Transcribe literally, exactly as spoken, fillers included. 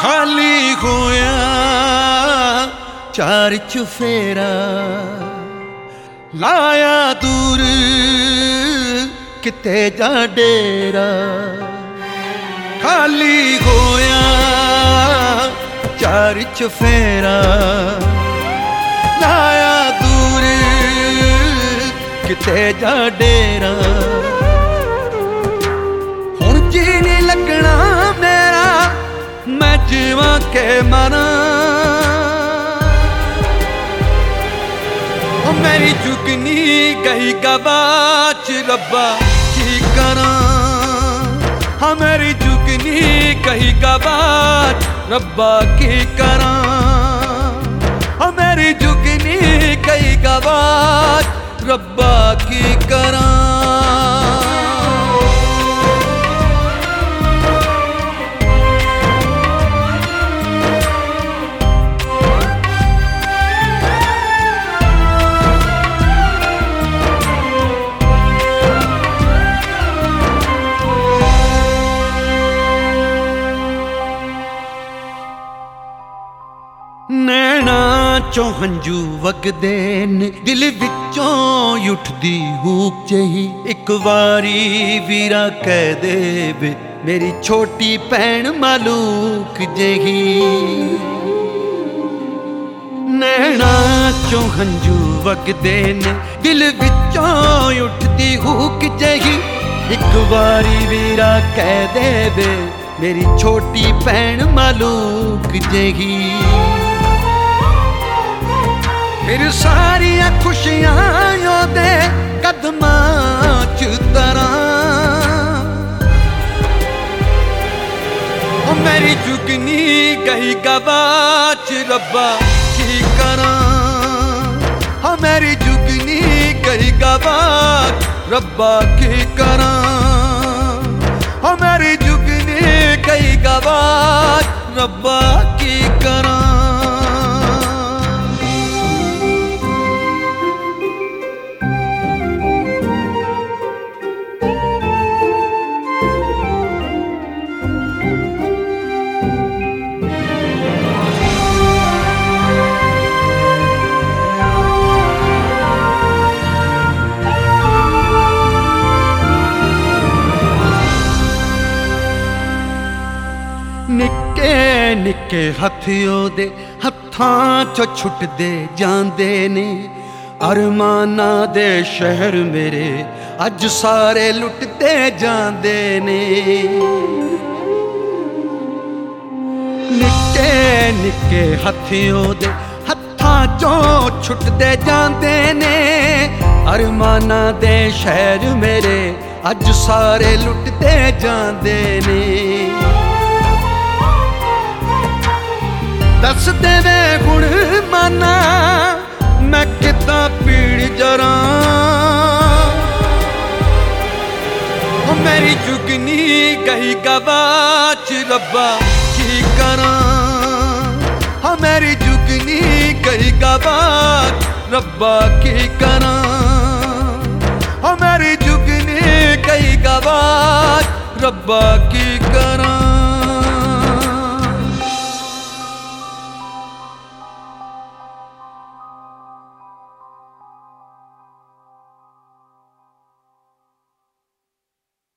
खाली होया चार चुफेरा लाया दूर किते जा डेरा। खाली होया चार चुफेरा लाया दूर किते जा डेरा। हुण जी नहीं लगना मेरा मैं जीवा के मरा। मेरी जुगनी गई गवाच रब्बा की करा। हाँ मेरी जुगनी गई गवाच रब्बा की करा। हाँ मेरी जुगनी गई गवाच रब्बा की करा। नैना चों हंजू वगदे ने दिल विचों उठदी हूक जही। एक वारी वीरा कह दे वे मेरी छोटी भैन मालूक जही। नैना चों हंजू वगदे ने दिल विचों उठदी हूक जही। एक वारी वीरा कह दे वे मेरी छोटी भैन मालूक जही। फिर सारिया खुशियां ओदे कदमां च तरां। ओ मेरी जुगनी गई गवाच रब्बा की करा। हाँ मेरी जुगनी गई गवाच रब्बा की करा। हाँ मेरी जुगनी गई गवाच रब्बा की करा। निक्के निक्के हथियों दे हत्थां चो छुटदे जांदे ने। अरमाना दे शहर मेरे अज सारे लुटते जांदे ने। निक्के निक्के हथियों दे हत्थां चो छुटदे जांदे ने। अरमाना दे शहर मेरे अज सारे लुटते जांदे ने। दस दे वे गुण माना मैं कितना पीड़ जरा। मेरी जुगनी गई गवाच रब्बा की करा। हाँ मेरी जुगनी गई गवाच रब्बा की करा। हाँ मेरी जुगनी गई गवाच रब्बा की करा।